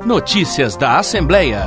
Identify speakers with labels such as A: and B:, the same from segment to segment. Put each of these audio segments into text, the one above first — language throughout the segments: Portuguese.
A: Notícias da Assembleia.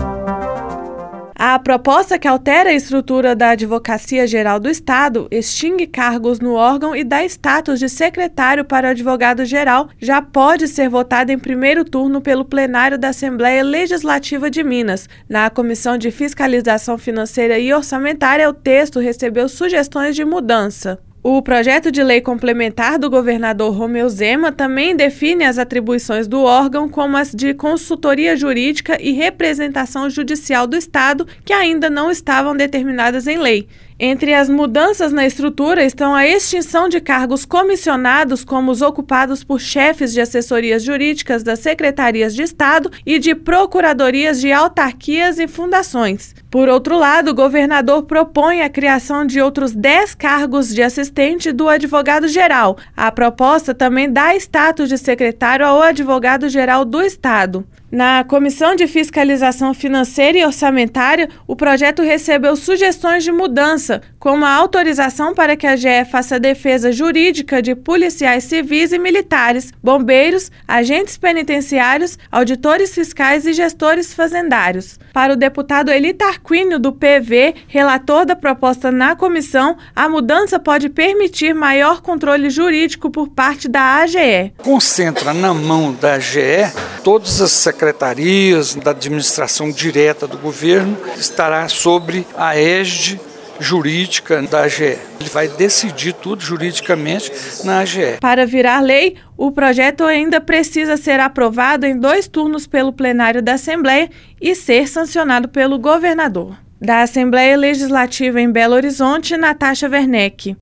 B: A proposta que altera a estrutura da Advocacia Geral do Estado, extingue cargos no órgão e dá status de secretário para o advogado-geral já pode ser votada em primeiro turno pelo plenário da Assembleia Legislativa de Minas. Na Comissão de Fiscalização Financeira e Orçamentária, o texto recebeu sugestões de mudança. O projeto de lei complementar do governador Romeu Zema também define as atribuições do órgão como as de consultoria jurídica e representação judicial do Estado, que ainda não estavam determinadas em lei. Entre as mudanças na estrutura estão a extinção de cargos comissionados, como os ocupados por chefes de assessorias jurídicas das secretarias de Estado e de procuradorias de autarquias e fundações. Por outro lado, o governador propõe a criação de outros 10 cargos de assistente do advogado-geral. A proposta também dá status de secretário ao advogado-geral do Estado. Na Comissão de Fiscalização Financeira e Orçamentária, o projeto recebeu sugestões de mudança, como a autorização para que a GE faça defesa jurídica de policiais civis e militares, bombeiros, agentes penitenciários, auditores fiscais e gestores fazendários. Para o deputado Eli Tarquínio, do PV, relator da proposta na comissão, a mudança pode permitir maior controle jurídico por parte da AGE.
C: Concentra na mão da AGE todas as secretarias da administração direta do governo, estará sobre a égide jurídica da AGE. Ele vai decidir tudo juridicamente na AGE.
B: Para virar lei, o projeto ainda precisa ser aprovado em 2 turnos pelo plenário da Assembleia e ser sancionado pelo governador. Da Assembleia Legislativa em Belo Horizonte, Natasha Werneck.